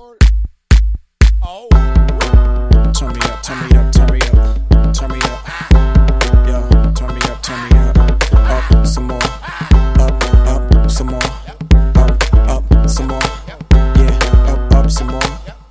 Oh. Turn me up, turn me up, turn me up, turn me up. Yo, turn me up, turn me up. Up some more. Up some more. Up some more. Yeah, up some more.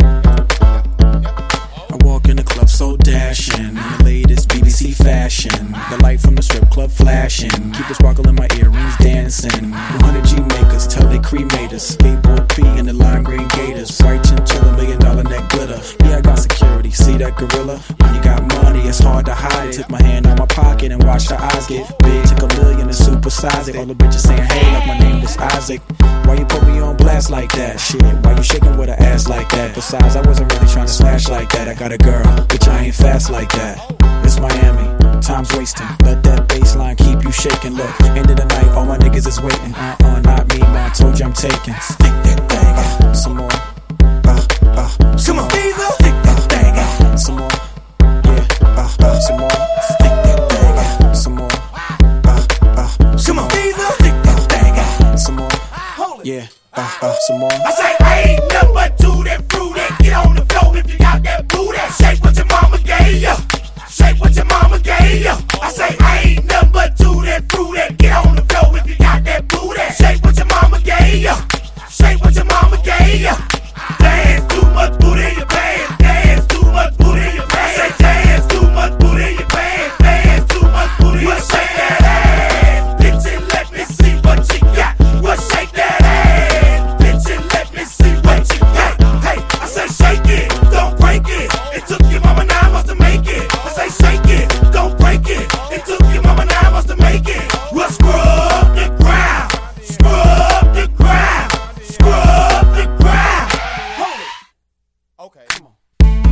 I walk in the club so dashing, in the latest BBC fashion. The light from the strip club flashing, keep the sparkle in my earrings dancing. 100G makers tell they cremate us. Skateboard P in the lime green gators. White chinchilla, $1 million neck glitter. Yeah, I got security, see that gorilla? When you got money, it's hard to hide it. Tip my hand on my pocket and watch the eyes get big. Took $1 million and supersize it. All the bitches saying hey like my name was Isaac. Why you put me on blast like that? Shit, why you shaking with an ass like that? Besides, I wasn't really trying to slash like that. I got a girl, bitch, I ain't fast like that. It's Miami, time's wasting. Let that baseline keep you shaking. Look, end of the night, all my niggas is waiting. Not me, man, I told you I'm taking. Stick that thing, some more. Come on, stick that thing, some more. Yeah, some more. Stick that thing, some more. Come on, stick that thing, some more. Yeah, some more. I say I ain't nothing but do that fruity. Get on the floor if you got that booty. Shake what your mama gave ya. Shake what your mama gave ya. I say I ain't nothing but do that fruity. Get on the floor if you got that booty. Shake what your mama gave ya. Shake what your mama gave ya. Dance too much booty in your pants. Dance too much booty in your pants. I say dance too much booty in your pants. Dance too much booty in your pants. Shake that ass, bitch, and let me see what you got. Well, shake that ass, bitch, and let me see what you got. Hey, I say shake it, don't break it. It took your mama 9 months to make it. I say shake it, don't break it. It took your mama 9 months to make it. Well, scrub the ground, scrub the ground, scrub the ground. Okay, come on.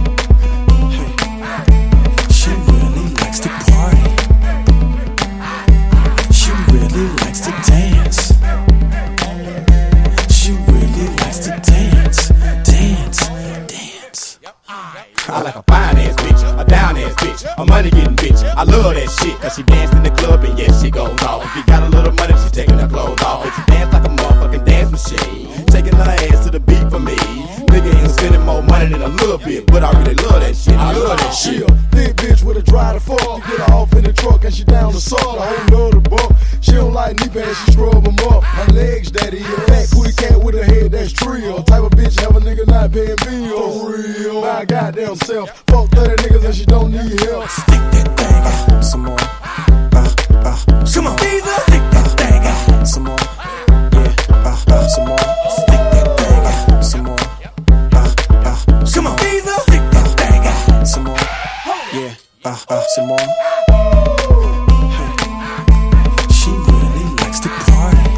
She really likes to party. She really likes to dance. She really likes to dance. I like a fine ass bitch, a down ass bitch, a money getting bitch. I love that shit, cause she dance in the club and yes, she goes off. If you got a little money, she taking her clothes off. If she dance like a motherfucking dance machine, taking her ass to the beat for me. Nigga ain't spending more money than a little bit, but I really love that shit. I love that shit. Thick bitch with a dry to fuck. You get her off in the truck and she down the suck. The whole nother buck. She don't like knee pads, she scrub them up. My legs, daddy, yeah. Fat booty cat with a head, that's trio. Type of bitch have a nigga not paying bills. For real. My goddamn self. Fuck 30 niggas and she don't need help. Stick that thing, some more. Come on, stick that thing, some more. Yeah, some more. Stick that thing, some more. come on, stick that thing, some more. Yeah, some more. She really likes to party.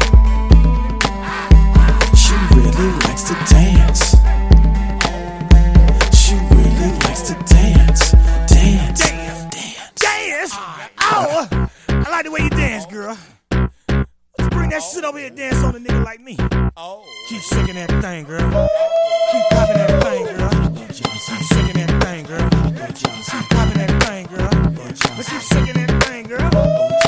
She really likes to dance. She really likes to dance. Dance? Oh, I like the way you dance, girl. Let's bring that shit over here and dance on a nigga like me. Keep shaking that thing, girl. Keep popping that thing, girl. Keep shaking that thing, girl. Keep popping that thing, girl. But keep shaking that thing, girl.